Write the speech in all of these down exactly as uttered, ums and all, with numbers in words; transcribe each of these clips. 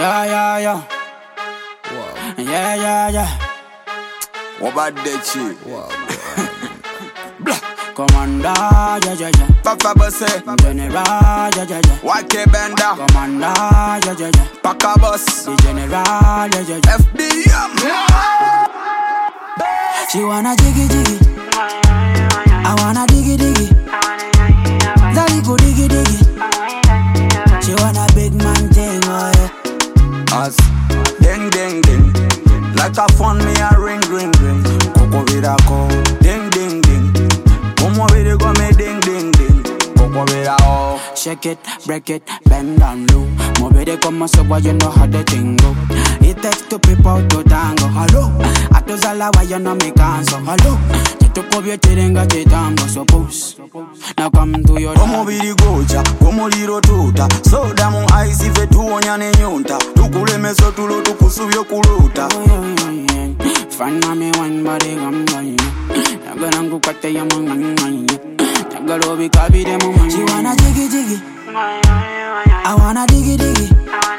Yeah, yeah, yeah. Wow. Yeah, yeah, yeah. What about that shit? Wow. Commander, yeah, yeah, yeah. Papa Bosse. General, yeah, yeah, yeah. Y K Bender. Commander, yeah, yeah, yeah. Paka Boss. The General, yeah, yeah, yeah. F B M. She wanna jiggy jiggy. I wanna diggy diggy. Daddy go diggy diggy. She wanna big man thing, oh yeah. Us. Ding ding ding. Like a phone me a ring ring ring. Coco with a call. Ding ding ding. Come on with it go me ding ding ding. Coco with a oh. Shake it, break it, bend down low. Mo bede como se why you know how the thing go. It takes two people to tango. Hello, atozala why you know me cancel. Hello, tu povie tirenga chitambo suppose. Now come to your Como biri gocha, como liro tuta. Soda mu ice fe tuonya ne nyunta. Tukule meso tulo tukusubyo kuluta. Find mommy one body gum gum. Nagana ngukate ya manganya. Nagalo bikabi de mama. She wanna jiggy jiggy. I wanna diggy diggy.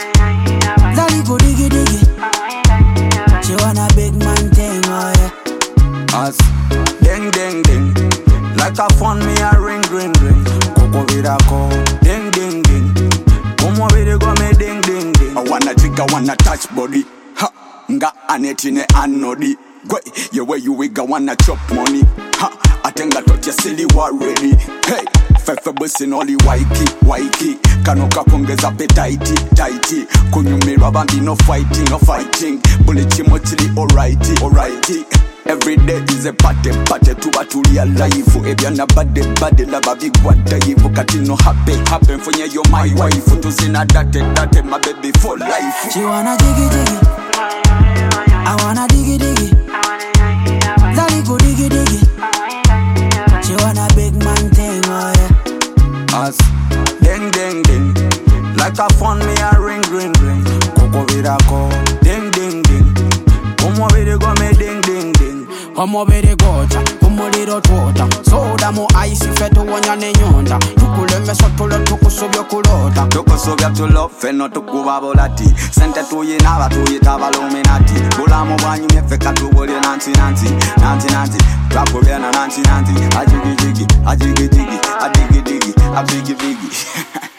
Daddy go diggy diggy. She wanna big man thing, oh yeah. Us, ding ding ding. Like a phone me a ring ring ring. Coco with a call. Ding ding ding. Come on with it go me ding ding ding. I wanna jigga, wanna touch body. Ha, nga anetine anodi. Gwe, ye way you wigga wanna chop money. Ha, atenga totia silly wa ready. Hey, fefe busi noli waiki, waiki. Kanoka pongeza pe tighty, tighty. Kunyumira bambi no fighting, no fighting. Bulichi mochili alrighty, alrighty. Every day is a party, party tuba tulia life. Ebyana bade, bade laba bigwada yivu. Kati no happy, happen for you my wife. Tuzina date, date my baby for life. She wanna jiggy jiggy. I wanna diggy diggy. Daddy go diggy diggy. She wanna big man thing, oh yeah. Us, ding ding ding. Like a phone me a ring ring ring. Coco with a call. Ding ding ding. Come on with it go me ding ding ding. Homo bere gocha, homo liro tuota. Soda mo ice fetu wanya ne nyonda. Tukule meso tule tukusubyo kulota. Tukusubya tulo feno tukubabolati. Sente tuyinaba tuyitaba luminati. Bulamu bwanyu mefeka tubuli nanti nanti. Nanti nanti, twakubyana nanti nanti. Ajigi jigi, ajigi jigi, adigi digi, abigi bigi.